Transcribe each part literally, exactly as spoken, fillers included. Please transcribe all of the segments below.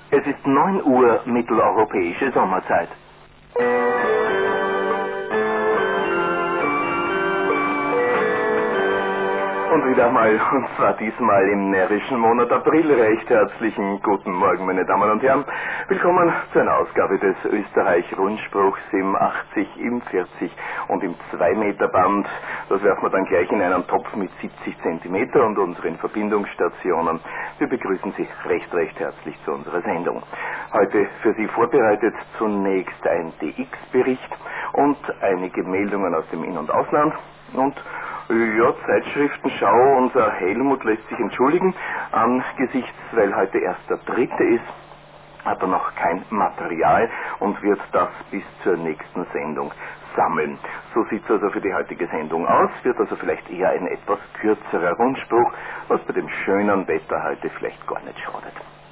Es ist neun Uhr mitteleuropäische Sommerzeit. Und wieder mal, und zwar diesmal im närrischen Monat April. Recht herzlichen guten Morgen, meine Damen und Herren. Willkommen zu einer Ausgabe des Österreich-Rundspruchs im achtzig, im vierzig und im zwei Meter Band. Das werfen wir dann gleich in einen Topf mit siebzig Zentimeter und unseren Verbindungsstationen. Wir begrüßen Sie recht, recht herzlich zu unserer Sendung. Heute für Sie vorbereitet zunächst ein D X-Bericht und einige Meldungen aus dem In- und Ausland. Und ja, Zeitschriftenschau, unser Helmut lässt sich entschuldigen, angesichts, weil heute erst der dritte ist, hat er noch kein Material und wird das bis zur nächsten Sendung sammeln. So sieht es also für die heutige Sendung aus, wird also vielleicht eher ein etwas kürzerer Rundspruch, was bei dem schönen Wetter heute vielleicht gar nicht schadet.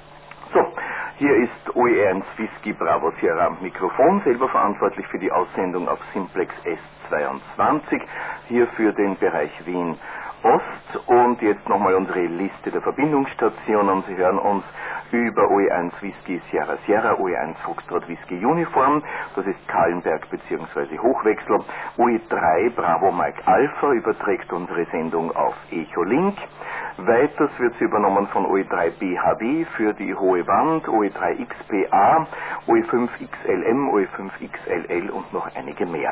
So, hier ist O E eins Whisky Bravo Sierra am Mikrofon, selber verantwortlich für die Aussendung auf Simplex S zweiundzwanzig, hier für den Bereich Wien Ost. Und jetzt nochmal unsere Liste der Verbindungsstationen. Sie hören uns über O E eins Whisky Sierra Sierra, O E eins Foxtrot Whisky Uniform, das ist Kahlenberg bzw. Hochwechsel. O E drei Bravo Mike Alpha überträgt unsere Sendung auf Echolink. Weiters wird sie übernommen von O E drei B H W für die hohe Wand, O E drei X P A, O E fünf X L M, O E fünf X L L und noch einige mehr.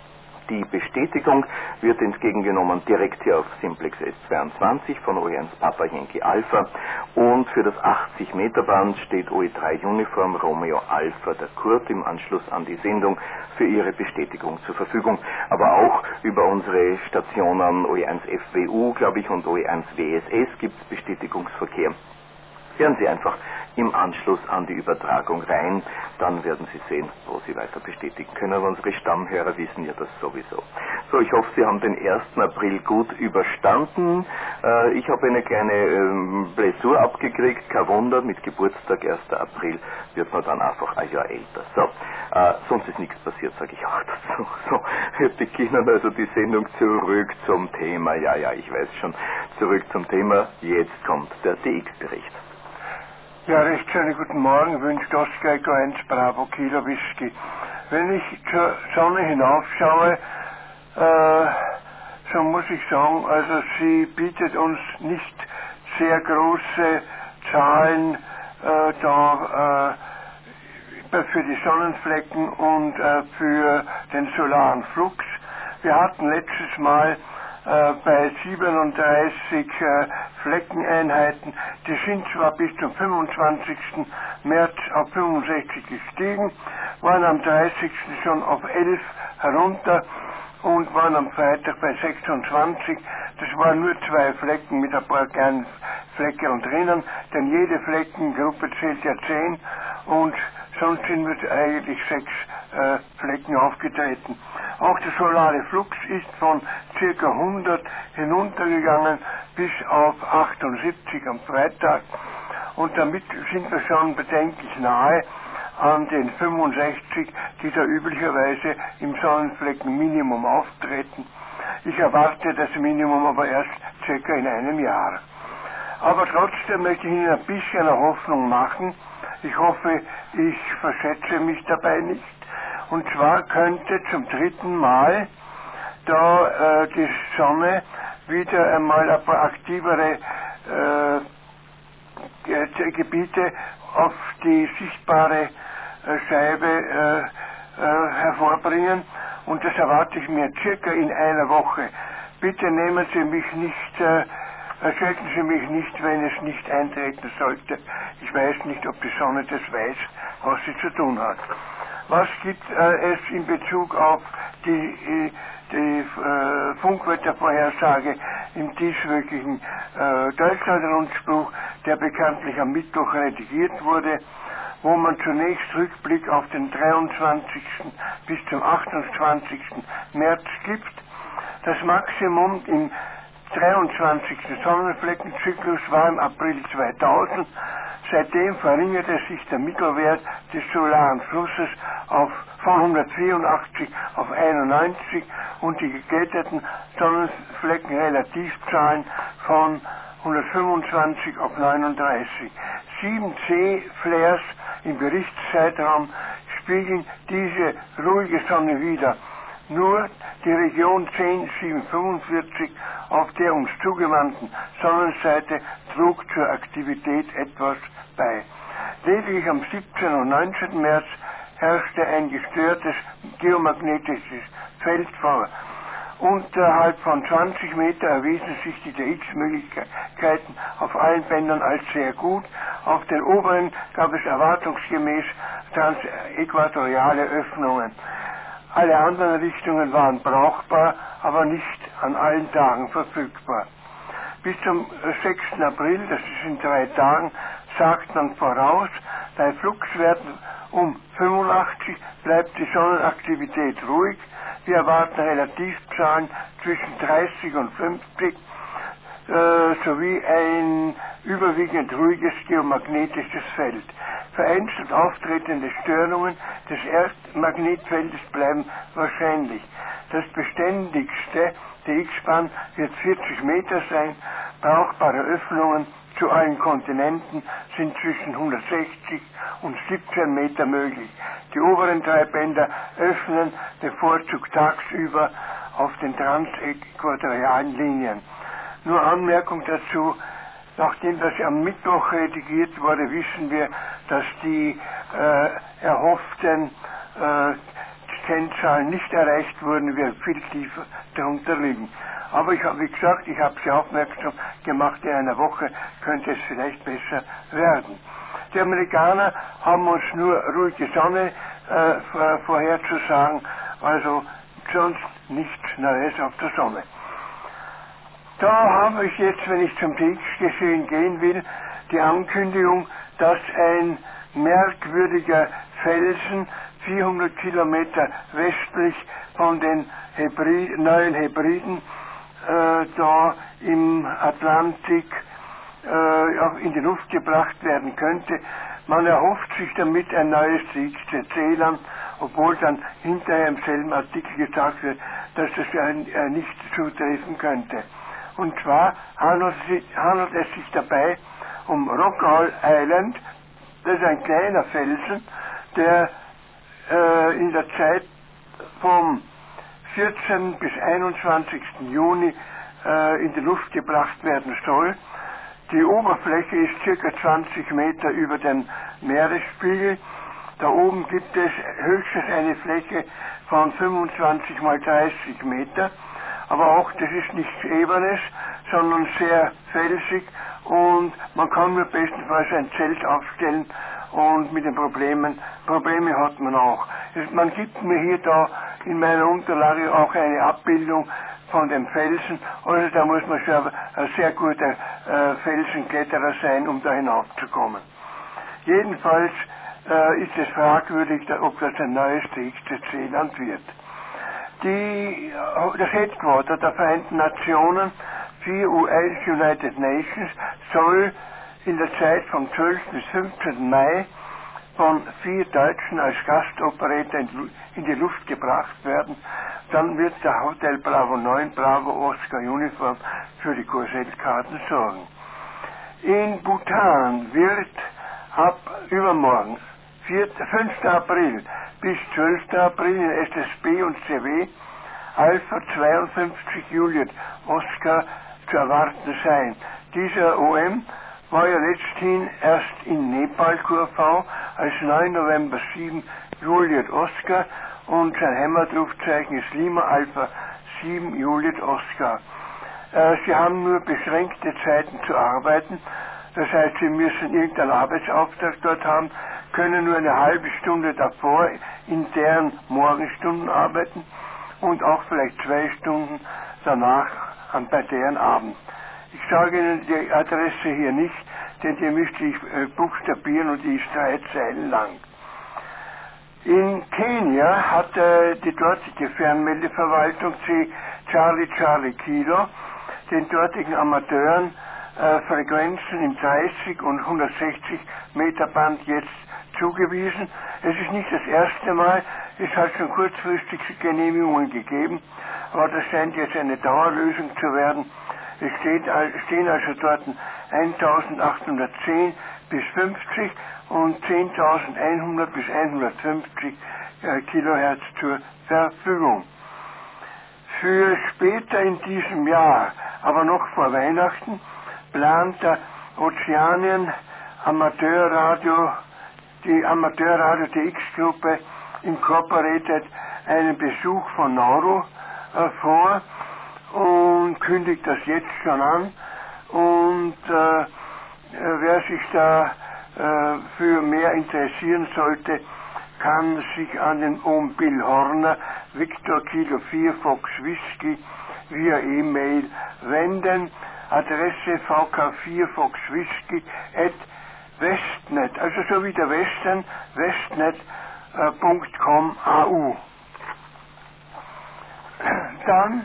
Die Bestätigung wird entgegengenommen direkt hier auf Simplex S zweiundzwanzig von O E eins Papa Yankee Alpha und für das achtzig Meter Band steht O E drei Uniform Romeo Alpha der Kurt im Anschluss an die Sendung für ihre Bestätigung zur Verfügung. Aber auch über unsere Stationen O E eins F W U, glaube ich, und O E eins W S S gibt es Bestätigungsverkehr. Hören Sie einfach im Anschluss an die Übertragung rein, dann werden Sie sehen, wo Sie weiter bestätigen können. Aber unsere Stammhörer wissen ja das sowieso. So, ich hoffe, Sie haben den ersten April gut überstanden. Äh, ich habe eine kleine ähm, Blessur abgekriegt, kein Wunder, mit Geburtstag ersten April wird man dann einfach ein Jahr älter. So, äh, sonst ist nichts passiert, sage ich auch dazu. So, wir beginnen also die Sendung zurück zum Thema. Ja, ja, ich weiß schon, zurück zum Thema. Jetzt kommt der D X-Bericht. Ja, recht schönen guten Morgen, wünscht Oscar Echo eins Bravo Kilo Whisky. Wenn ich zur Sonne hinaufschaue, äh, so muss ich sagen, also sie bietet uns nicht sehr große Zahlen äh, da äh, für die Sonnenflecken und äh, für den solaren Flux. Wir hatten letztes Mal äh, bei siebenunddreißig äh, Fleckeneinheiten, die sind zwar bis zum fünfundzwanzigsten März auf fünfundsechzig gestiegen, waren am dreißigsten schon auf elf herunter und waren am Freitag bei sechsundzwanzig. Das waren nur zwei Flecken mit ein paar kleinen Flecken drinnen, denn jede Fleckengruppe zählt ja zehn und sonst sind wir eigentlich sechs äh, Flecken aufgetreten. Auch der solare Flux ist von ca. hundert hinuntergegangen bis auf achtundsiebzig am Freitag und damit sind wir schon bedenklich nahe an den fünfundsechzig, die da üblicherweise im Sonnenfleckenminimum auftreten. Ich erwarte das Minimum aber erst circa in einem Jahr. Aber trotzdem möchte ich Ihnen ein bisschen eine Hoffnung machen. Ich hoffe, ich verschätze mich dabei nicht. Und zwar könnte zum dritten Mal da äh, die Sonne wieder einmal ein paar aktivere äh, Gebiete auf die sichtbare äh, Scheibe äh, äh, hervorbringen. Und das erwarte ich mir circa in einer Woche. Bitte nehmen Sie mich nicht, äh, erschrecken Sie mich nicht, wenn es nicht eintreten sollte. Ich weiß nicht, ob die Sonne das weiß, was sie zu tun hat. Was gibt äh, es in Bezug auf die, äh, die äh, Funkwettervorhersage im dieswöchigen äh, Deutschland-Rundspruch, der bekanntlich am Mittwoch redigiert wurde, wo man zunächst Rückblick auf den dreiundzwanzigsten bis zum achtundzwanzigsten März gibt. Das Maximum im dreiundzwanzigsten Sonnenfleckenzyklus war im April zweitausend. Seitdem verringerte sich der Mittelwert des solaren Flusses auf, von hundertvierundachtzig auf einundneunzig und die geglätteten Sonnenflecken-Relativzahlen von hundertfünfundzwanzig auf neununddreißig. sieben C-Flares im Berichtszeitraum spiegeln diese ruhige Sonne wider. Nur die Region zehn siebenhundertfünfundvierzig auf der uns zugewandten Sonnenseite trug zur Aktivität etwas bei. Lediglich am siebzehnten und neunzehnten März herrschte ein gestörtes geomagnetisches Feld vor. Unterhalb von zwanzig Meter erwiesen sich die D X-Möglichkeiten auf allen Bändern als sehr gut. Auf den oberen gab es erwartungsgemäß transäquatoriale Öffnungen. Alle anderen Richtungen waren brauchbar, aber nicht an allen Tagen verfügbar. Bis zum sechsten April, das ist in drei Tagen, sagt man voraus, bei Fluxwerten um fünfundachtzig bleibt die Sonnenaktivität ruhig. Wir erwarten Relativzahlen zwischen dreißig und fünfzig äh, sowie ein überwiegend ruhiges geomagnetisches Feld. Vereinzelt auftretende Störungen des Erdmagnetfeldes bleiben wahrscheinlich. Das beständigste D X-Spann wird vierzig Meter sein. Brauchbare Öffnungen zu allen Kontinenten sind zwischen hundertsechzig und siebzehn Meter möglich. Die oberen drei Bänder öffnen bevorzugt tagsüber auf den transäquatorialen Linien. Nur Anmerkung dazu: Nachdem das am Mittwoch redigiert wurde, wissen wir, dass die äh, erhofften äh, Kennzahlen nicht erreicht wurden, wir viel tiefer darunter liegen. Aber ich habe, wie gesagt, ich habe Sie aufmerksam gemacht, in einer Woche könnte es vielleicht besser werden. Die Amerikaner haben uns nur ruhige Sonne äh, vorherzusagen, also sonst nichts Neues auf der Sonne. Da habe ich jetzt, wenn ich zum D X-Geschehen gehen will, die Ankündigung, dass ein merkwürdiger Felsen vierhundert Kilometer westlich von den Hebrid, neuen Hebriden äh, da im Atlantik äh, in die Luft gebracht werden könnte. Man erhofft sich damit ein neues D X C C-Land, obwohl dann hinterher im selben Artikel gesagt wird, dass das ja nicht zutreffen könnte. Und zwar handelt es sich dabei um Rockall Island. Das ist ein kleiner Felsen, der äh, in der Zeit vom vierzehnten bis einundzwanzigsten Juni äh, in die Luft gebracht werden soll. Die Oberfläche ist circa zwanzig Meter über dem Meeresspiegel. Da oben gibt es höchstens eine Fläche von fünfundzwanzig mal dreißig Meter. Aber auch das ist nichts Ebenes, sondern sehr felsig, und man kann nur bestenfalls ein Zelt aufstellen, und mit den Problemen, Probleme hat man auch. Man gibt mir hier da in meiner Unterlage auch eine Abbildung von dem Felsen, also da muss man schon ein sehr guter äh, Felsenkletterer sein, um da hinaufzukommen. Jedenfalls äh, ist es fragwürdig, ob das ein neues D X C C-Land wird. Die, das Headquarter der Vereinten Nationen, vier U N United Nations, soll in der Zeit vom zwölften bis fünfzehnten Mai von vier Deutschen als Gastoperator in die Luft gebracht werden. Dann wird der Hotel Bravo neun, Bravo Oscar Uniform für die Korsettkarten sorgen. In Bhutan wird ab übermorgen, fünften April bis zwölften April in S S B und C W Alpha zweiundfünfzig Juliet Oscar zu erwarten sein. Dieser O M war ja letzthin erst in Nepal Q V als neun November sieben Juliet Oscar, und sein Heimatrufzeichen ist Lima Alpha sieben Juliet Oscar. Äh, sie haben nur beschränkte Zeiten zu arbeiten, das heißt, sie müssen irgendeinen Arbeitsauftrag dort haben, können nur eine halbe Stunde davor in deren Morgenstunden arbeiten und auch vielleicht zwei Stunden danach an bei deren Abend. Ich sage Ihnen die Adresse hier nicht, denn die müsste ich äh, buchstabieren, und die ist drei Zeilen lang. In Kenia hat äh, die dortige Fernmeldeverwaltung C Charlie Charlie Kilo den dortigen Amateuren äh, Frequenzen im dreißig und hundertsechzig Meter Band jetzt zugewiesen. Es ist nicht das erste Mal, es hat schon kurzfristig Genehmigungen gegeben, aber das scheint jetzt eine Dauerlösung zu werden. Es steht, stehen also dort eintausendachthundertzehn bis fünfzig und zehntausendeinhundert bis hundertfünfzig äh, Kilohertz zur Verfügung. Für später in diesem Jahr, aber noch vor Weihnachten, plant der Ozeanien Amateurradio, die Amateurradio D X-Gruppe Incorporated einen Besuch von Nauru äh, vor und kündigt das jetzt schon an. Und äh, wer sich da äh, für mehr interessieren sollte, kann sich an den Ohm Bill Horner, Victor Kilo vier Fox Whisky, via E-Mail wenden. Adresse v k vier Fox Whisky at Westnet, also so wie der Western, westnet punkt com A U. Dann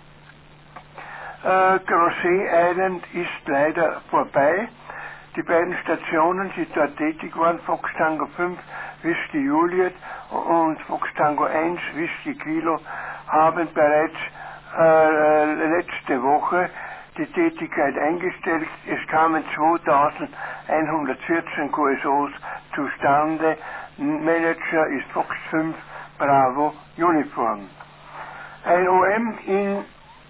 äh, Crozet Island ist leider vorbei. Die beiden Stationen, die dort tätig waren, Fox Tango fünf Whisky Juliet und Fox Tango eins Whisky Kilo, haben bereits äh, letzte Woche die Tätigkeit eingestellt. Es kamen zweitausendeinhundertvierzehn Q S Os zustande. Manager ist Fox fünf Bravo Uniform. Ein O M in,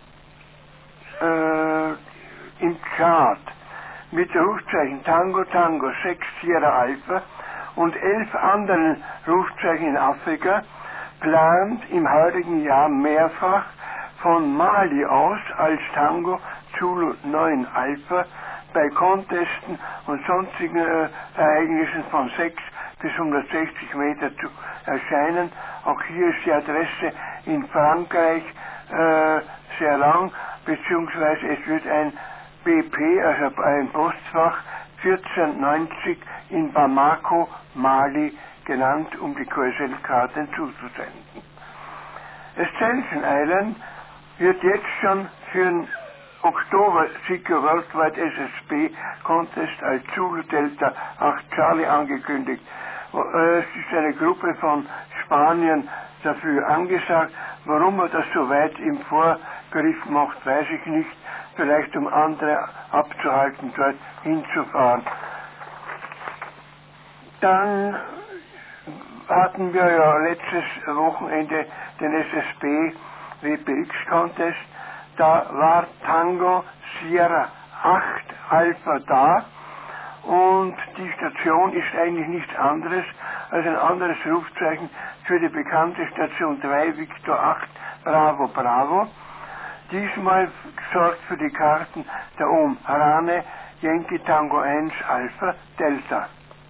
äh, im Chart mit Rufzeichen Tango Tango sechs Sierra Alpha und elf anderen Rufzeichen in Afrika plant im heutigen Jahr mehrfach von Mali aus als Tango Zulu neun Alpha bei Contesten und sonstigen äh, Ereignissen von sechs bis hundertsechzig Meter zu erscheinen. Auch hier ist die Adresse in Frankreich äh, sehr lang, beziehungsweise es wird ein B P, also ein Postfach vierzehnhundertneunzig in Bamako, Mali genannt, um die Q S L-Karten zuzusenden. Ascension Island wird jetzt schon für den Oktober Sika Worldwide S S B Contest als Zulu Delta acht Charlie angekündigt. Es ist eine Gruppe von Spaniern dafür angesagt. Warum er das so weit im Vorgriff macht, weiß ich nicht. Vielleicht um andere abzuhalten, dort hinzufahren. Dann hatten wir ja letztes Wochenende den S S B W P X Contest. Da war Tango Sierra acht Alpha da und die Station ist eigentlich nichts anderes als ein anderes Rufzeichen für die bekannte Station drei Victor acht Bravo Bravo. Diesmal sorgt für die Karten der Ohm Harane Yankee Tango eins Alpha Delta.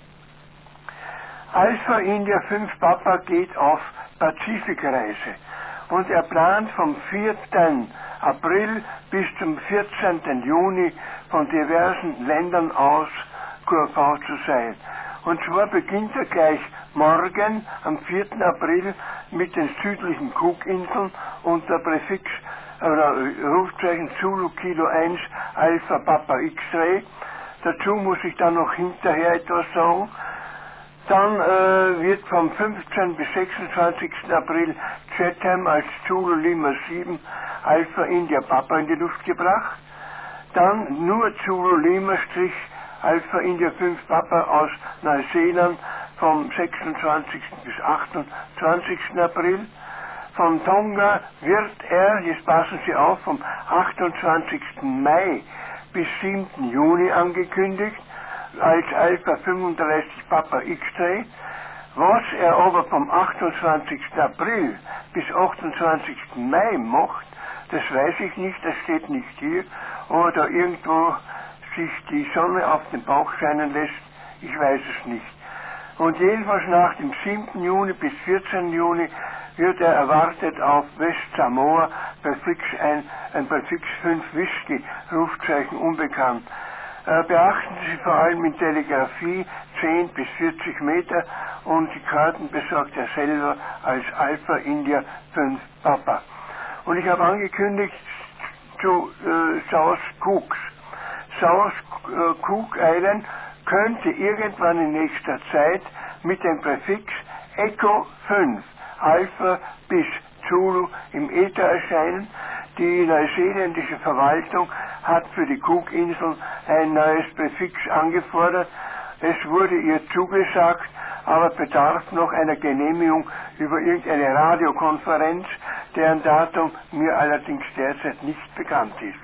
Alpha India fünf Papa geht auf Pazifikreise und er plant vom vierten April bis zum vierzehnten Juni von diversen Ländern aus Q V zu sein. Und zwar beginnt er gleich morgen am vierten April mit den südlichen Cookinseln unter Präfix oder Rufzeichen Zulu Kilo eins Alpha Papa X-Ray. Dazu muss ich dann noch hinterher etwas sagen. Dann äh, wird vom fünfzehnten bis sechsundzwanzigsten April Chatham als Zulu Lima sieben Alpha India Papa in die Luft gebracht. Dann nur Zulu Lima Strich Alpha India fünf Papa aus Neuseeland vom sechsundzwanzigsten bis achtundzwanzigsten April. Von Tonga wird er, jetzt passen Sie auf, vom achtundzwanzigsten Mai bis siebten Juni angekündigt, als Alpha fünfunddreißig Papa X-Ray. Was er aber vom achtundzwanzigsten April bis achtundzwanzigsten Mai macht, das weiß ich nicht, das steht nicht hier, oder irgendwo sich die Sonne auf den Bauch scheinen lässt, ich weiß es nicht. Und jedenfalls nach dem siebten Juni bis vierzehnten Juni wird er erwartet auf West-Samoa Präfix ein, ein Präfix fünf Whisky, Rufzeichen unbekannt. Äh, beachten Sie vor allem in Telegrafie zehn bis vierzig Meter und die Karten besorgt er selber als Alpha India fünf Papa. Und ich habe angekündigt zu äh, South Cooks. South äh, Cook Island könnte irgendwann in nächster Zeit mit dem Präfix Echo fünf Alpha bis Zulu im Äther erscheinen. Die neuseeländische Verwaltung hat für die Cookinseln ein neues Präfix angefordert. Es wurde ihr zugesagt, aber bedarf noch einer Genehmigung über irgendeine Radiokonferenz, deren Datum mir allerdings derzeit nicht bekannt ist.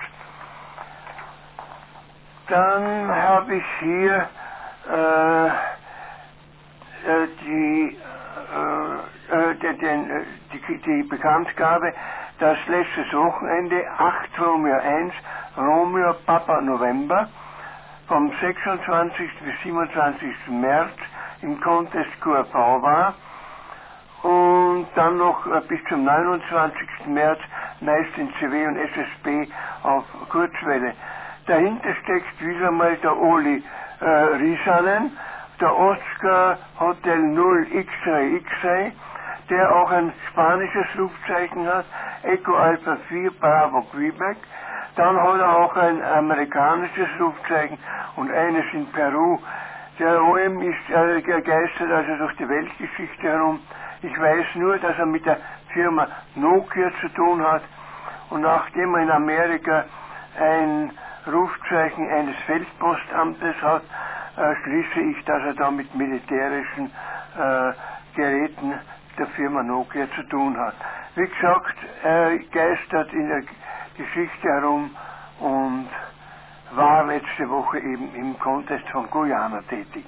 Dann habe ich hier äh, äh, die, äh, äh, den, den, die, die Bekanntgabe, dass letztes Wochenende acht Romeo eins, Romeo Papa November, vom sechsundzwanzigsten bis siebenundzwanzigsten März im Contest Q R V war und dann noch äh, bis zum neunundzwanzigsten März meist in C W und S S B auf Kurzwelle. Dahinter steckt wieder einmal der Oli äh, Risanen, der Oscar Hotel null X-Ray X-Ray, der auch ein spanisches Rufzeichen hat, Echo Alpha vier Bravo Quebec. Dann hat er auch ein amerikanisches Rufzeichen und eines in Peru. Der O M ist äh, gegeistert also durch die Weltgeschichte herum. Ich weiß nur, dass er mit der Firma Nokia zu tun hat und nachdem er in Amerika ein Rufzeichen eines Feldpostamtes hat, äh, schließe ich, dass er da mit militärischen äh, Geräten der Firma Nokia zu tun hat. Wie gesagt, er geistert in der Geschichte herum und war letzte Woche eben im Contest von Guyana tätig.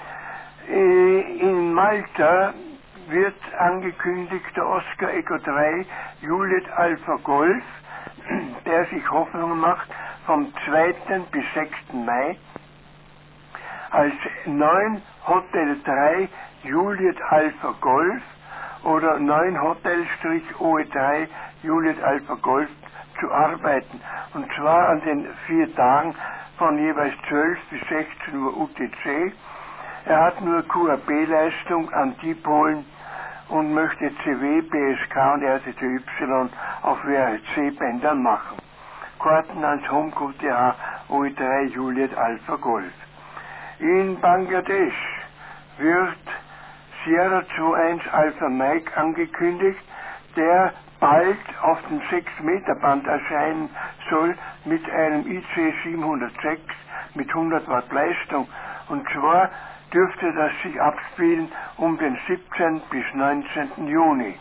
In Malta wird angekündigt der Oscar Echo drei Juliet Alpha Golf, der sich Hoffnung macht vom zweiten bis sechsten Mai als neun Hotel drei Juliet Alpha Golf oder neun Hotel-O E drei Juliet Alpha Golf zu arbeiten. Und zwar an den vier Tagen von jeweils zwölf bis sechzehn Uhr U T C. Er hat nur Q R B-Leistung an Dipolen und möchte C W, B S K und R T T Y auf W R C-Bändern machen. Karten ans HomeQ T H O E drei Juliet Alpha Golf. In Bangladesch wird Sierra zwei eins Alpha Mike angekündigt, der bald auf dem sechs Meter Band erscheinen soll mit einem I C siebenhundertsechs mit hundert Watt Leistung. Und zwar dürfte das sich abspielen um den siebzehnten bis neunzehnten Juni.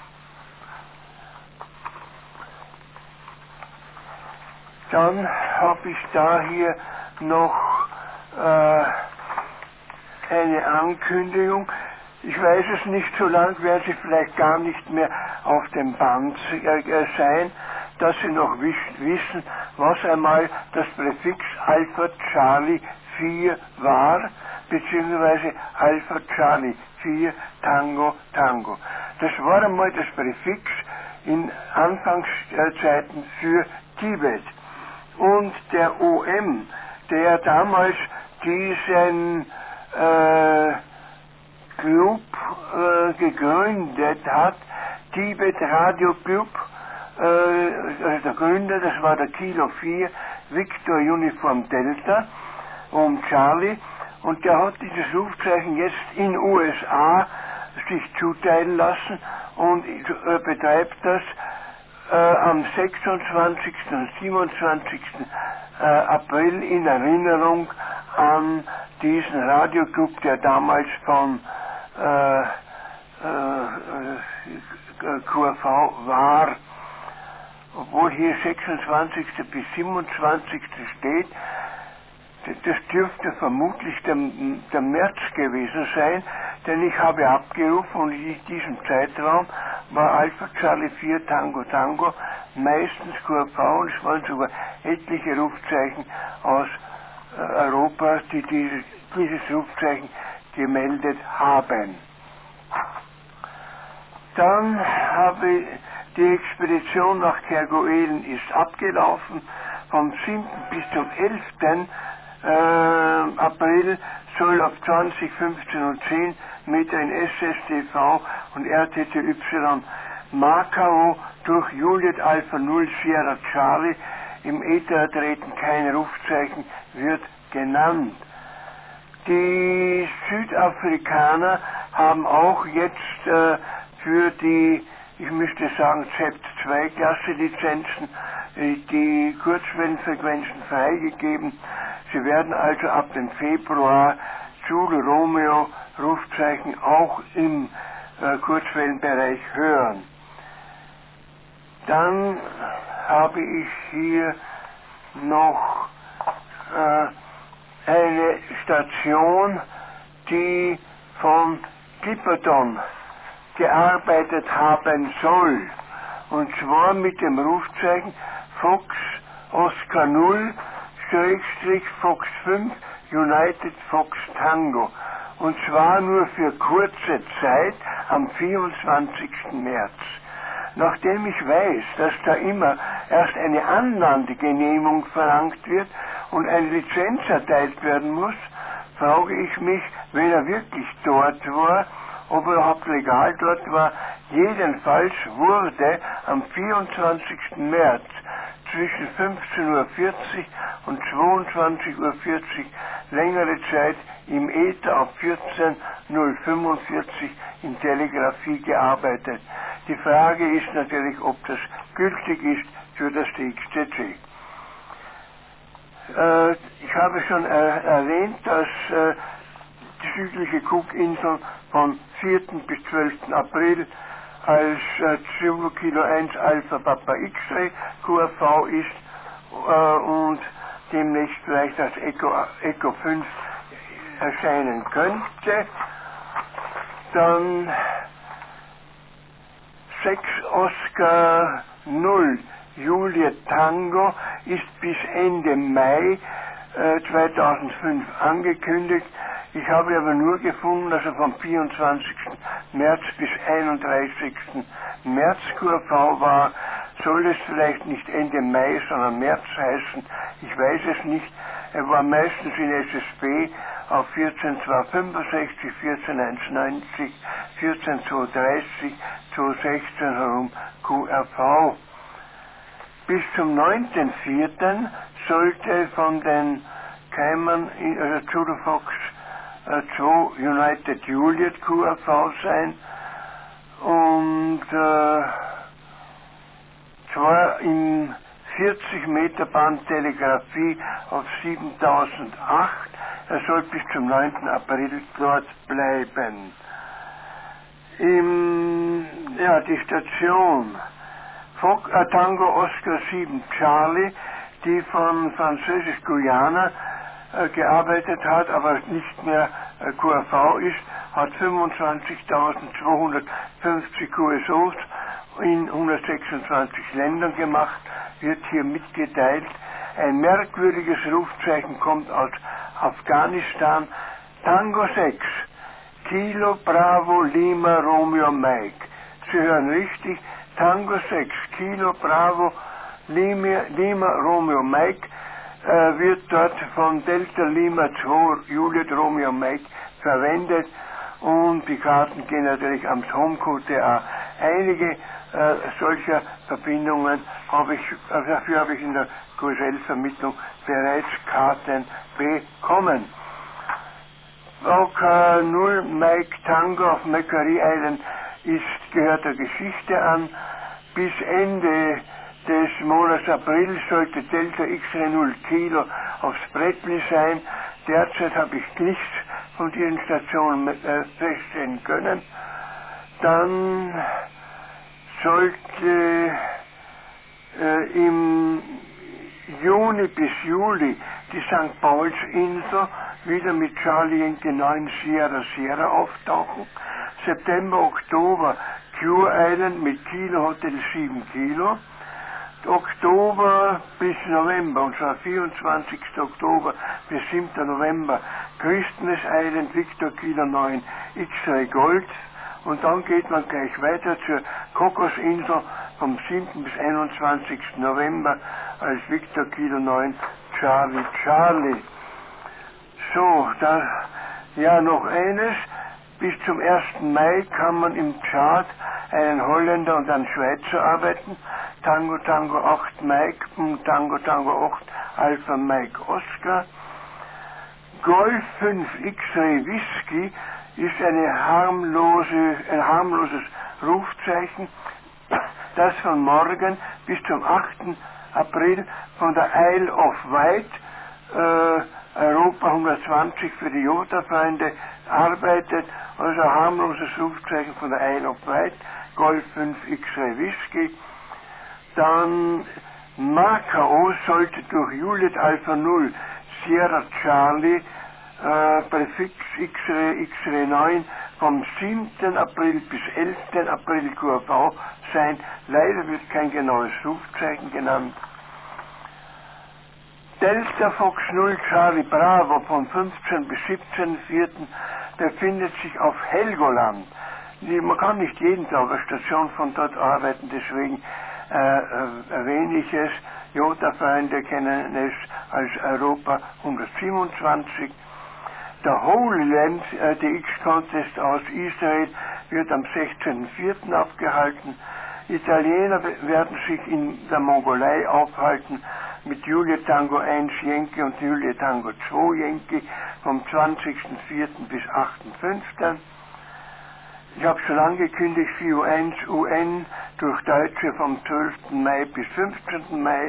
Dann habe ich da hier noch äh, eine Ankündigung. Ich weiß es nicht, so lang werden Sie vielleicht gar nicht mehr auf dem Band äh, sein, dass Sie noch wiss, wissen, was einmal das Präfix Alpha Charlie vier war, beziehungsweise Alpha Charlie vier Tango Tango. Das war einmal das Präfix in Anfangszeiten für Tibet. Und der O M, der damals diesen äh, Club äh, gegründet hat, Tibet Radio Club, äh, also der Gründer, das war der Kilo vier, Victor Uniform Delta, um Charlie, und der hat dieses Rufzeichen jetzt in U S A sich zuteilen lassen und äh, betreibt das äh, am sechsundzwanzigsten und siebenundzwanzigsten Äh, April in Erinnerung an diesen Radioclub, der damals von äh, äh, Q R V war, obwohl hier sechsundzwanzigsten bis siebenundzwanzigsten steht. Das dürfte vermutlich der, der März gewesen sein, denn ich habe abgerufen und in diesem Zeitraum war Alpha Charlie vier Tango Tango meistens Q R V und es waren sogar etliche Rufzeichen aus äh, Europa, die diese, dieses Rufzeichen gemeldet haben. Dann habe ich, die Expedition nach Kerguelen ist abgelaufen. Vom siebten bis zum elften Äh, April soll auf zwanzig, fünfzehn und zehn Meter in S S T V und R T T Y Macao durch Juliet Alpha null Sierra Charlie im Äther treten, kein Rufzeichen wird genannt. Die Südafrikaner haben auch jetzt äh, für die, ich müsste sagen, Z zwei Klasse Lizenzen die Kurzwellenfrequenzen freigegeben. Sie werden also ab dem Februar Zulu Romeo Rufzeichen auch im äh, Kurzwellenbereich hören. Dann habe ich hier noch äh, eine Station, die von Clipperton gearbeitet haben soll. Und zwar mit dem Rufzeichen Fox Oscar null Fox fünf United Fox Tango. Und zwar nur für kurze Zeit am vierundzwanzigsten März. Nachdem ich weiß, dass da immer erst eine Anlandegenehmigung verlangt wird und eine Lizenz erteilt werden muss, frage ich mich, wenn er wirklich dort war, ob er überhaupt legal dort war. Jedenfalls wurde am vierundzwanzigsten März zwischen fünfzehn Uhr vierzig und zweiundzwanzig Uhr vierzig längere Zeit im Äther auf vierzehn null fünfundvierzig in Telegrafie gearbeitet. Die Frage ist natürlich, ob das gültig ist für das T X T C. Äh, ich habe schon er erwähnt, dass äh, die südliche Cookinseln vom vierten bis zwölften April als äh, Zulu Kilo eins Alpha Papa X-Ray Q R V ist äh, und demnächst vielleicht als Echo, Echo fünf erscheinen könnte. Dann sechs Oscar null Juliet Tango ist bis Ende Mai äh, zweitausendfünf angekündigt. Ich habe aber nur gefunden, dass er vom vierundzwanzigsten März bis einunddreißigsten März Q R V war. Soll es vielleicht nicht Ende Mai, sondern März heißen? Ich weiß es nicht. Er war meistens in S S B auf vierzehn zweihundertfünfundsechzig, vierzehn hundertneunzig, vierzehn zweihundertdreißig, zweihundertsechzehn herum Q R V. Bis zum neunten vierten sollte von den Keimern, also Zulu Fox zwei United Juliet Q R V sein und äh, zwar in vierzig Meter Band Telegrafie auf siebentausendacht. Er soll bis zum neunten April dort bleiben. Im, ja, die Station Fox, äh, Tango Oscar sieben Charlie, die von Französisch-Guyana äh, gearbeitet hat, aber nicht mehr äh, Q R V ist, hat fünfundzwanzigtausendzweihundertfünfzig Q S Os in hundertsechsundzwanzig Ländern gemacht, wird hier mitgeteilt. Ein merkwürdiges Rufzeichen kommt aus Afghanistan. Tango sechs, Kilo Bravo Lima Romeo Mike. Sie hören richtig, Tango sechs, Kilo Bravo Lima, Lima Romeo Mike äh, wird dort von Delta Lima zwei Juliet Romeo Mike verwendet und die Karten gehen natürlich am Homecode Punkt A. Einige äh, solcher Verbindungen habe ich, also dafür habe ich in der Q S L-Vermittlung bereits Karten bekommen. Oka null Mike Tango auf Macquarie Island ist, gehört der Geschichte an. Bis Ende des Monats April sollte Delta X-Ray null Kilo aufs Brettli sein. Derzeit habe ich nichts von diesen Stationen äh, feststellen können. Dann sollte äh, im Juni bis Juli die Sankt Paulsinsel wieder mit Charlie Yankee neun Sierra Sierra auftauchen. September, Oktober Cure Island mit Kilo Hotel sieben Kilo. Oktober bis November, und zwar vierundzwanzigsten Oktober bis siebten November, Christmas Island Victor Kilo neun X-Ray Gold. Und dann geht man gleich weiter zur Kokosinsel vom siebten bis einundzwanzigsten November als Victor Kilo neun Charlie Charlie. So, da, ja, noch eines. Bis zum ersten Mai kann man im Chart einen Holländer und einen Schweizer arbeiten. Tango Tango acht Mike und Tango Tango acht Alpha Mike Oscar. Golf fünf X-Ray Whisky ist eine harmlose, ein harmloses Rufzeichen. das von morgen bis zum achten April von der Isle of Wight, äh, Europa hundertzwanzig für die Jota-Freunde, arbeitet, also ein harmloses Rufzeichen von der Isle of Wight, Golf fünf X-Ray Whisky. Dann Macao sollte durch Juliet Alpha null Sierra Charlie äh, Präfix X-Ray X-Ray neun vom siebten April bis elften April Q V sein. Leider wird kein genaues Rufzeichen genannt. Delta Fox null Charlie Bravo vom fünfzehnten bis siebzehnten vierten befindet sich auf Helgoland. Man kann nicht jeden Tag eine Station von dort arbeiten, deswegen äh, äh, erwähne ich es. Jota-Freunde kennen es als Europa hundertsiebenundzwanzig. Der Holy Land äh, D X Contest aus Israel wird am sechzehnten vierten abgehalten. Italiener werden sich in der Mongolei aufhalten mit Juliet Tango eins Yankee und Juliet Tango zwei Yankee vom zwanzigsten vierten bis achten fünften Ich habe schon angekündigt, V U eins U N durch Deutsche vom zwölften Mai bis fünfzehnten Mai.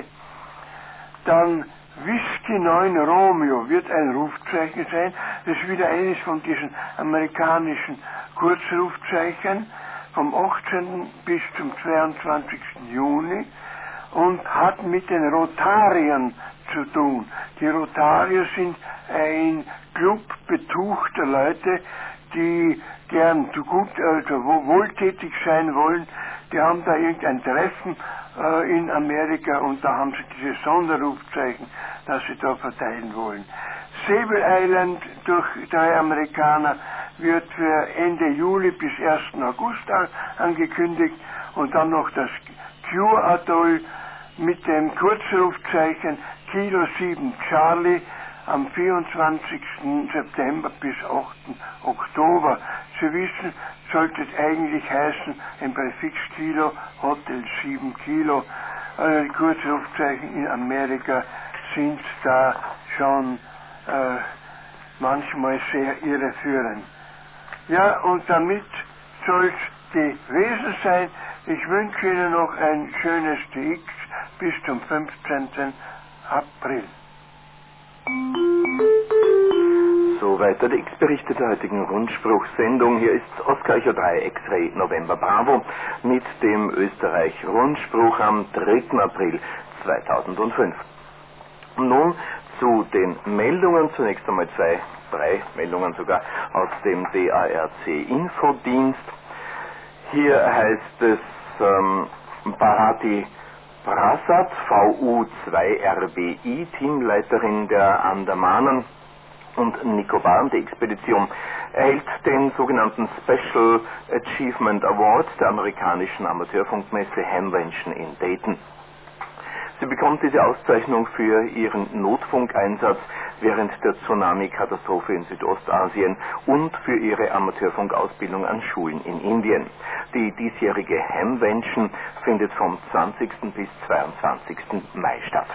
Dann Whisky neun Romeo wird ein Rufzeichen sein. Das ist wieder eines von diesen amerikanischen Kurzrufzeichen vom achtzehnten bis zum zweiundzwanzigsten Juni und hat mit den Rotariern zu tun. Die Rotarier sind ein Club betuchter Leute, die gern zu gut, also wohltätig sein wollen. Die haben da irgendein Treffen äh, in Amerika und da haben sie diese Sonderrufzeichen, das sie da verteilen wollen. Sable Island durch drei Amerikaner wird für Ende Juli bis ersten August angekündigt und dann noch das Cure Atoll mit dem Kurzrufzeichen Kilo sieben Charlie am vierundzwanzigsten September bis achten Oktober. Sie wissen, sollte es eigentlich heißen, im Präfix Kilo, Hotel sieben Kilo. Also die Kurzrufzeichen in Amerika sind da schon äh, manchmal sehr irreführend. Ja, und damit soll es gewesen sein. Ich wünsche Ihnen noch ein schönes D X bis zum fünfzehnten April. Soweit der X-Berichte der heutigen Rundspruchsendung. Hier ist Oscar Echo drei X-Ray November Bravo mit dem Österreich-Rundspruch am dritten April zweitausendfünf. Nun zu den Meldungen. Zunächst einmal zwei, drei Meldungen sogar aus dem D A R C-Infodienst. Hier heißt es ähm, Bharati Prasad, V U zwei R B I, Teamleiterin der Andamanen und Nikobaren, die Expedition, erhält den sogenannten Special Achievement Award der amerikanischen Amateurfunkmesse Hamvention in Dayton. Sie bekommt diese Auszeichnung für ihren Notfunkeinsatz während der Tsunami-Katastrophe in Südostasien und für ihre Amateurfunkausbildung an Schulen in Indien. Die diesjährige Hamvention findet vom zwanzigsten bis zweiundzwanzigsten Mai statt.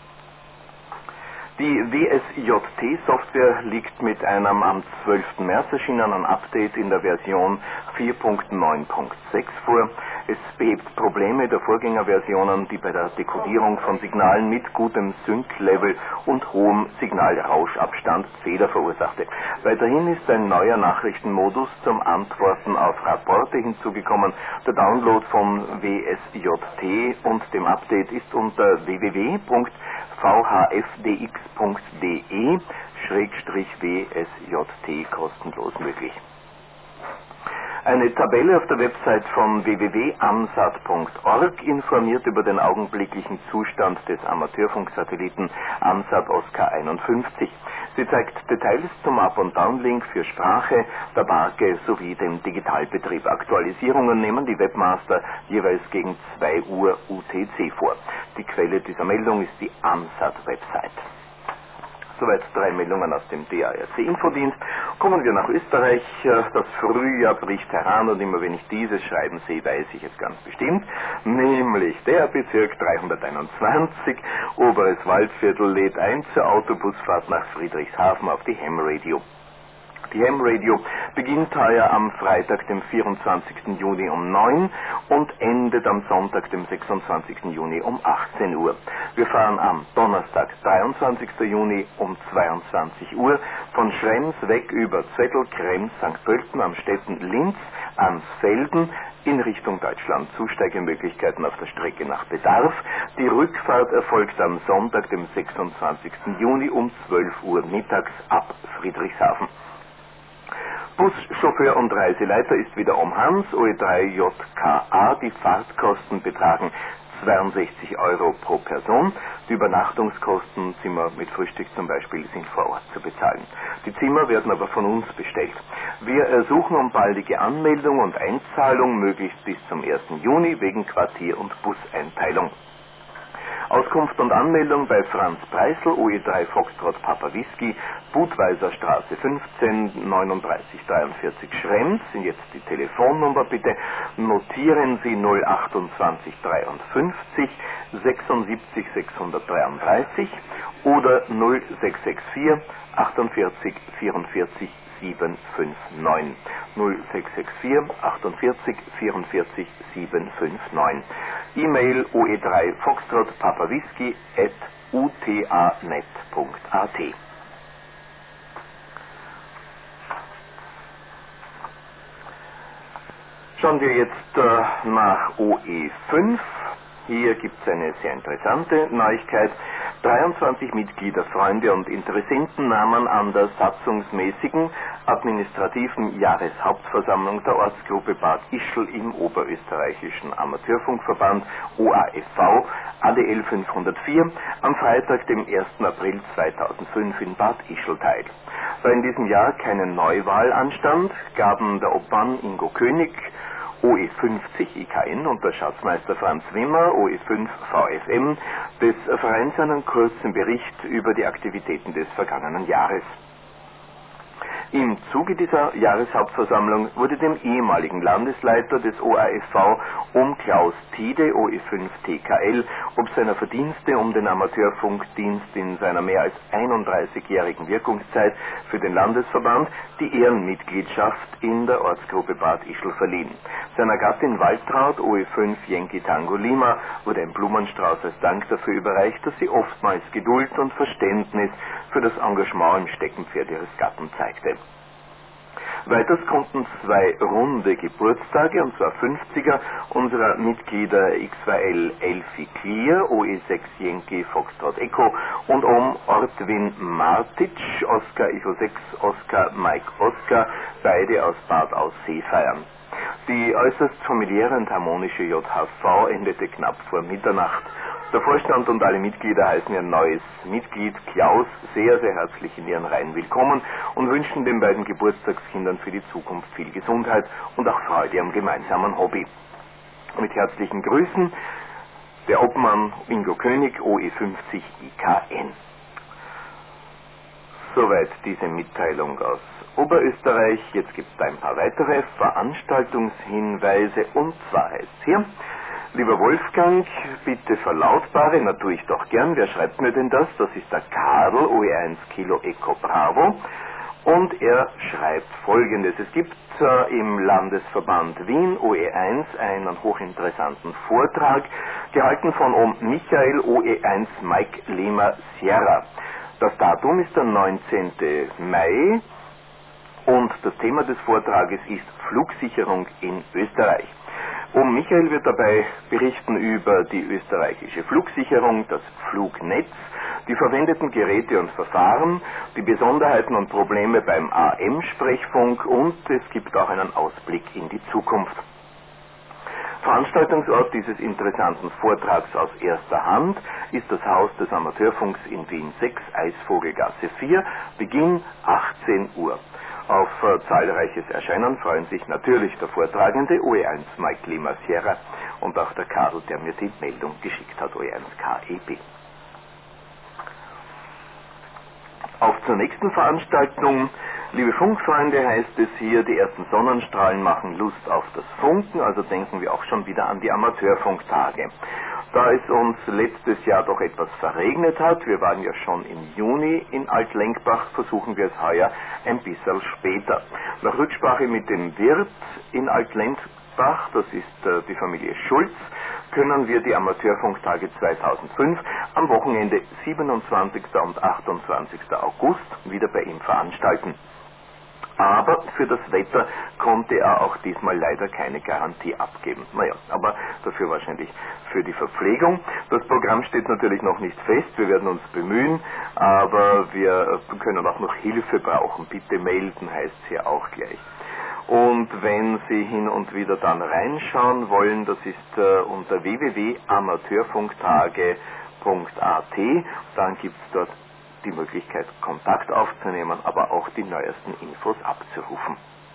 Die W S J T-Software liegt mit einem am zwölften März erschienenen Update in der Version vier Punkt neun Punkt sechs vor. Es behebt Probleme der Vorgängerversionen, die bei der Dekodierung von Signalen mit gutem Sync-Level und hohem Signalrauschabstand Fehler verursachte. Weiterhin ist ein neuer Nachrichtenmodus zum Antworten auf Rapporte hinzugekommen. Der Download von W S J T und dem Update ist unter w w w Punkt v h f d x Punkt d e Schrägstrich W S J T kostenlos möglich. Eine Tabelle auf der Website von w w w Punkt amsat Punkt org informiert über den augenblicklichen Zustand des Amateurfunksatelliten Amsat Oscar einundfünfzig. Sie zeigt Details zum Up- und Downlink für Sprache, der Barke sowie dem Digitalbetrieb. Aktualisierungen nehmen die Webmaster jeweils gegen zwei Uhr U T C vor. Die Quelle dieser Meldung ist die Amsat-Website. Soweit drei Meldungen aus dem D A R C-Infodienst. Kommen wir nach Österreich. Das Frühjahr bricht heran und immer wenn ich dieses Schreiben sehe, weiß ich es ganz bestimmt. Nämlich der Bezirk dreihunderteinundzwanzig, Oberes Waldviertel, lädt ein zur Autobusfahrt nach Friedrichshafen auf die Ham Radio. Die Ham Radio beginnt heuer am Freitag, dem vierundzwanzigsten Juni um neun und endet am Sonntag, dem sechsundzwanzigsten Juni um achtzehn Uhr. Wir fahren am Donnerstag, dreiundzwanzigsten Juni um zweiundzwanzig Uhr von Schrems weg über Zwettl, Krems, Sankt Pölten, Amstetten, Linz, Ansfelden in Richtung Deutschland. Zusteigemöglichkeiten auf der Strecke nach Bedarf. Die Rückfahrt erfolgt am Sonntag, dem sechsundzwanzigsten Juni um zwölf Uhr mittags ab Friedrichshafen. Buschauffeur und Reiseleiter ist wieder Om Hans, O E drei J K A. Die Fahrtkosten betragen zweiundsechzig Euro pro Person. Die Übernachtungskosten, Zimmer mit Frühstück zum Beispiel, sind vor Ort zu bezahlen. Die Zimmer werden aber von uns bestellt. Wir ersuchen um baldige Anmeldung und Einzahlung, möglichst bis zum ersten Juni, wegen Quartier- und Buseinteilung. Auskunft und Anmeldung bei Franz Preisl, O E drei Foxtrot Papa Whisky, Budweiser Straße fünfzehn, neununddreißig dreiundvierzig Schrems, sind jetzt die Telefonnummer, bitte notieren Sie null achtundzwanzig dreiundfünfzig sechsundsiebzig sechshundertdreiunddreißig oder null sechs sechs vier achtundvierzig vierundvierzig siebenhundertneunundfünfzig. null sechs sechs vier achtundvierzig vierundvierzig siebenhundertneunundfünfzig. E-Mail O E drei Foxtrot Papa Whisky at u t a net punkt a t. Schauen wir jetzt äh, nach O E fünf. Hier gibt es eine sehr interessante Neuigkeit. dreiundzwanzig Mitglieder, Freunde und Interessenten nahmen an der satzungsmäßigen administrativen Jahreshauptversammlung der Ortsgruppe Bad Ischl im Oberösterreichischen Amateurfunkverband O A F V A D L fünfhundertvier am Freitag, dem ersten April zweitausendfünf in Bad Ischl teil. Da in diesem Jahr keine Neuwahl anstand, gaben der Obmann Ingo König, O E fünfzig I K N und der Schatzmeister Franz Wimmer, O E fünf V F M, des Vereins einen kurzen Bericht über die Aktivitäten des vergangenen Jahres. Im Zuge dieser Jahreshauptversammlung wurde dem ehemaligen Landesleiter des O A F V, um Klaus Tiede, O E fünf T K L, ob seiner Verdienste um den Amateurfunkdienst in seiner mehr als einunddreißigjährigen Wirkungszeit für den Landesverband die Ehrenmitgliedschaft in der Ortsgruppe Bad Ischl verliehen. Seiner Gattin Waltraud, O E fünf Yankee Tango Lima, wurde ein Blumenstrauß als Dank dafür überreicht, dass sie oftmals Geduld und Verständnis für das Engagement im Steckenpferd ihres Gatten zeigte. Weiters konnten zwei runde Geburtstage, und zwar fünfziger, unserer Mitglieder X zwei L Elfie Clear, O E sechs Yankee Foxtrot Echo und um Ortwin Martic, Oscar Echo sechs Oscar Mike Oscar, beide aus Bad Aussee feiern. Die äußerst familiäre und harmonische J H V endete knapp vor Mitternacht. Der Vorstand und alle Mitglieder heißen ihr neues Mitglied Klaus sehr, sehr herzlich in ihren Reihen willkommen und wünschen den beiden Geburtstagskindern für die Zukunft viel Gesundheit und auch Freude am gemeinsamen Hobby. Mit herzlichen Grüßen, der Obmann Ingo König, O E fünfzig I K N. Soweit diese Mitteilung aus Oberösterreich. Jetzt gibt es ein paar weitere Veranstaltungshinweise, und zwar heißt es hier: Lieber Wolfgang, bitte verlautbare, na tue ich doch gern, wer schreibt mir denn das? Das ist der Karl, O E eins Kilo Echo Bravo, und er schreibt Folgendes: Es gibt äh, im Landesverband Wien, O E eins, einen hochinteressanten Vortrag, gehalten von Om Michael, O E eins Mike Lima Sierra. Das Datum ist der neunzehnten Mai und das Thema des Vortrages ist Flugsicherung in Österreich. Om Michael wird dabei berichten über die österreichische Flugsicherung, das Flugnetz, die verwendeten Geräte und Verfahren, die Besonderheiten und Probleme beim A M-Sprechfunk, und es gibt auch einen Ausblick in die Zukunft. Veranstaltungsort dieses interessanten Vortrags aus erster Hand ist das Haus des Amateurfunks in Wien sechs, Eisvogelgasse vier, Beginn achtzehn Uhr. Auf äh, zahlreiches Erscheinen freuen sich natürlich der Vortragende, O E eins Mike Lima Sierra, und auch der Karl, der mir die Meldung geschickt hat, O E eins K E B. Auf zur nächsten Veranstaltung. Liebe Funkfreunde, heißt es hier, die ersten Sonnenstrahlen machen Lust auf das Funken, also denken wir auch schon wieder an die Amateurfunktage. Da es uns letztes Jahr doch etwas verregnet hat, wir waren ja schon im Juni in Altlenkbach, versuchen wir es heuer ein bisschen später. Nach Rücksprache mit dem Wirt in Altlenkbach, das ist äh, die Familie Schulz, können wir die Amateurfunktage zweitausendfünf am Wochenende siebenundzwanzigsten und achtundzwanzigsten August wieder bei ihm veranstalten. Aber für das Wetter konnte er auch diesmal leider keine Garantie abgeben. Naja, aber dafür wahrscheinlich für die Verpflegung. Das Programm steht natürlich noch nicht fest, wir werden uns bemühen, aber wir können auch noch Hilfe brauchen. Bitte melden, heißt es hier auch gleich. Und wenn Sie hin und wieder dann reinschauen wollen, das ist äh, unter w w w punkt amateurfunktage punkt a t, dann gibt es dort die Möglichkeit, Kontakt aufzunehmen, aber auch die neuesten Infos abzurufen.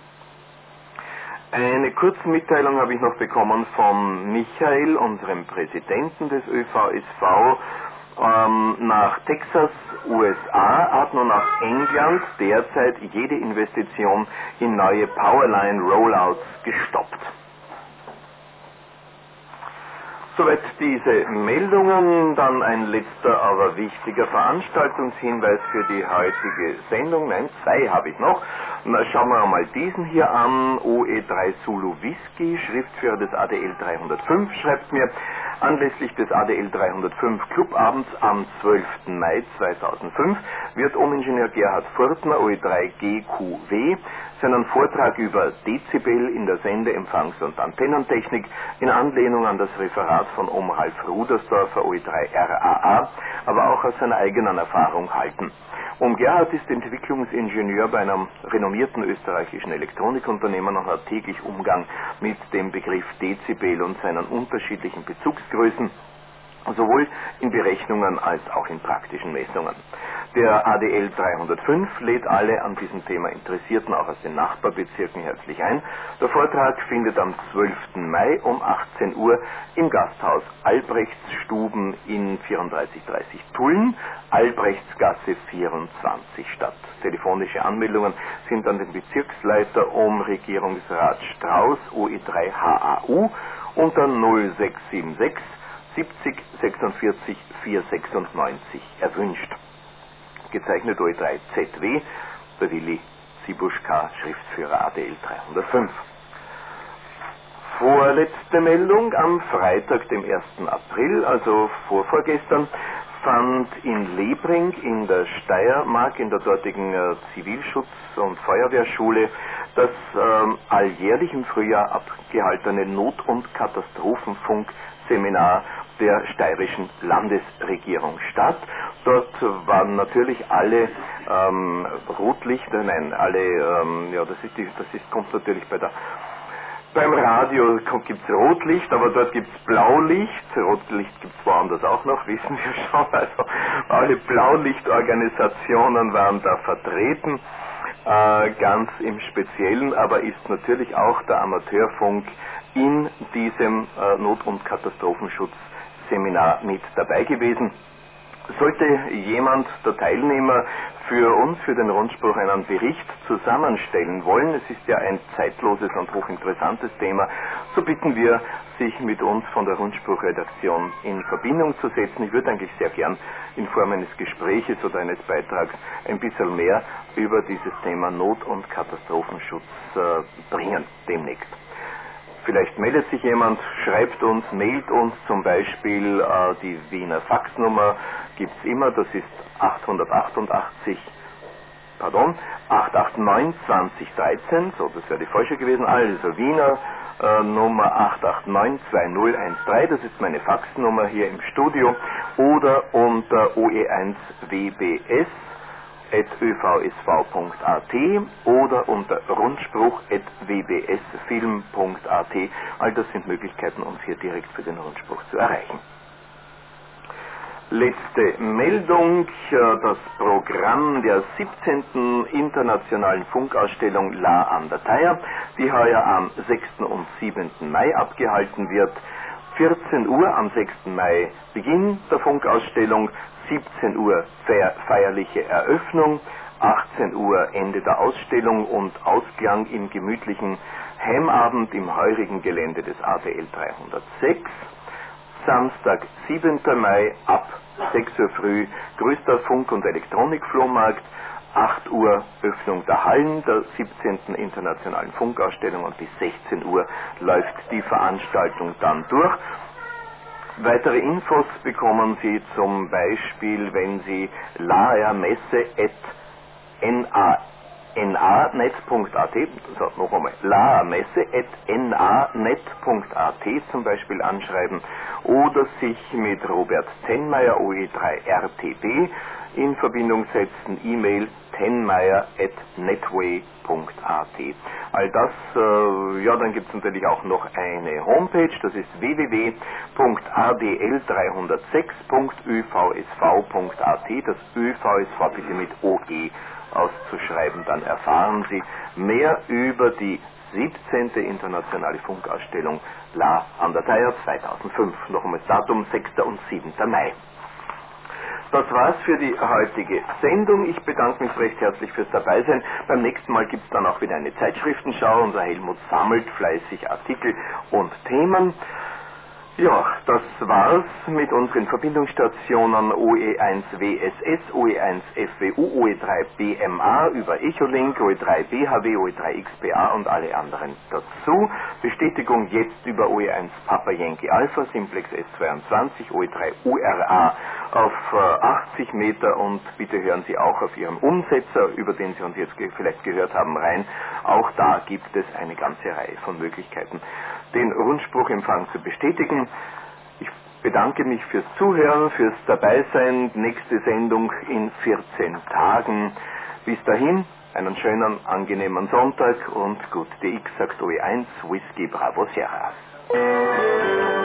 Eine kurze Mitteilung habe ich noch bekommen von Michael, unserem Präsidenten des Ö V S V. Ähm, nach Texas, U S A hat nun auch England derzeit jede Investition in neue Powerline-Rollouts gestoppt. Soweit diese Meldungen, dann ein letzter, aber wichtiger Veranstaltungshinweis für die heutige Sendung. Nein, zwei habe ich noch. Na, schauen wir mal diesen hier an. O E drei Zulu Whisky, Schriftführer des A D L dreihundertfünf, schreibt mir, anlässlich des A D L dreihundertfünf Clubabends am zwölften Mai zweitausendfünf wird Umingenieur Gerhard Furtner, O E drei G Q W, seinen Vortrag über Dezibel in der Sende-, Empfangs- und Antennentechnik in Anlehnung an das Referat von Ohm-Ralf Rudersdorfer, O E drei R A A, aber auch aus seiner eigenen Erfahrung halten. Ohm Gerhard ist Entwicklungsingenieur bei einem renommierten österreichischen Elektronikunternehmen und hat täglich Umgang mit dem Begriff Dezibel und seinen unterschiedlichen Bezugsgrößen, sowohl in Berechnungen als auch in praktischen Messungen. Der A D L dreihundertfünf lädt alle an diesem Thema Interessierten auch aus den Nachbarbezirken herzlich ein. Der Vortrag findet am zwölften Mai um achtzehn Uhr im Gasthaus Albrechtsstuben in vierunddreißig dreißig Tulln, Albrechtsgasse vierundzwanzig statt. Telefonische Anmeldungen sind an den Bezirksleiter um Regierungsrat Strauß, O E drei H A U, unter null sechs sieben sechs siebzig sechsundvierzig vierhundertsechsundneunzig erwünscht. Gezeichnet O E drei Z W, der Willi Sibuschka, Schriftführer A D L dreihundertfünf. Vorletzte Meldung, am Freitag, dem ersten April, also vorvorgestern, fand in Lebring in der Steiermark, in der dortigen äh, Zivilschutz- und Feuerwehrschule, das ähm, alljährlich im Frühjahr abgehaltene Not- und Katastrophenfunkseminar der steirischen Landesregierung statt. Dort waren natürlich alle ähm, Rotlichter, nein, alle, ähm, ja, das ist die, das ist, kommt natürlich bei der Beim Radio gibt es Rotlicht, aber dort gibt es Blaulicht. Rotlicht gibt es woanders auch noch, wissen wir schon. Also alle Blaulichtorganisationen waren da vertreten, äh, ganz im Speziellen, aber ist natürlich auch der Amateurfunk in diesem äh, Not- und Katastrophenschutzseminar mit dabei gewesen. Sollte jemand der Teilnehmer für uns, für den Rundspruch, einen Bericht zusammenstellen wollen, es ist ja ein zeitloses und hochinteressantes Thema, so bitten wir, sich mit uns von der Rundspruchredaktion in Verbindung zu setzen. Ich würde eigentlich sehr gern in Form eines Gespräches oder eines Beitrags ein bisschen mehr über dieses Thema Not- und Katastrophenschutz äh, bringen, demnächst. Vielleicht meldet sich jemand, schreibt uns, mailt uns zum Beispiel, äh, die Wiener Faxnummer gibt es immer, das ist achthundertachtundachtzig, pardon, acht acht neun zwanzig dreizehn, so, das wäre die falsche gewesen, also Wiener äh, Nummer acht acht neun zwei null eins drei, das ist meine Faxnummer hier im Studio, oder unter O E eins W B S at ö v s v punkt a t oder unter rundspruch at w b s film punkt a t. All das sind Möglichkeiten, uns hier direkt für den Rundspruch zu erreichen. Letzte Meldung, das Programm der siebzehnten Internationalen Funkausstellung La an der Thaya, die heuer am sechsten und siebenten Mai abgehalten wird. vierzehn Uhr am sechsten Mai Beginn der Funkausstellung, siebzehn Uhr feierliche Eröffnung, achtzehn Uhr Ende der Ausstellung und Ausklang im gemütlichen Heimabend im heurigen Gelände des A D L dreihundertsechs. Samstag, siebenten Mai ab sechs Uhr früh, größter Funk- und Elektronikflohmarkt, acht Uhr Öffnung der Hallen der siebzehnten Internationalen Funkausstellung und bis sechzehn Uhr läuft die Veranstaltung dann durch. Weitere Infos bekommen Sie zum Beispiel, wenn Sie laermesse at nanet punkt at, so, noch einmal, laermesse at nanet punkt at zum Beispiel anschreiben oder sich mit Robert Tenmeier O E drei R T B in Verbindung setzen, E-Mail tenmeier at netway punkt at. All das, äh, ja, dann gibt es natürlich auch noch eine Homepage, das ist w w w punkt a d l dreihundertsechs punkt ö v s v punkt a t, das Ö V S V bitte mit O E auszuschreiben, dann erfahren Sie mehr über die siebzehnte Internationale Funkausstellung La Andateier zweitausendfünf. Noch einmal das Datum sechster und siebenter Mai. Das war's für die heutige Sendung. Ich bedanke mich recht herzlich fürs Dabeisein. Beim nächsten Mal gibt es dann auch wieder eine Zeitschriftenschau. Unser Helmut sammelt fleißig Artikel und Themen. Ja, das war's mit unseren Verbindungsstationen O E eins W S S, O E eins F W U, O E drei B M A über Echolink, O E drei B H W, O E drei X B A und alle anderen dazu. Bestätigung jetzt über O E eins Papa Yankee Alpha, Simplex S zweiundzwanzig, O E drei U R A auf äh, achtzig Meter und bitte hören Sie auch auf Ihren Umsetzer, über den Sie uns jetzt ge vielleicht gehört haben, rein. Auch da gibt es eine ganze Reihe von Möglichkeiten, den Rundspruchempfang zu bestätigen. Ich bedanke mich fürs Zuhören, fürs Dabeisein. Nächste Sendung in vierzehn Tagen. Bis dahin, einen schönen, angenehmen Sonntag und gut, D X sagt O E eins, Whisky Bravo Sierra.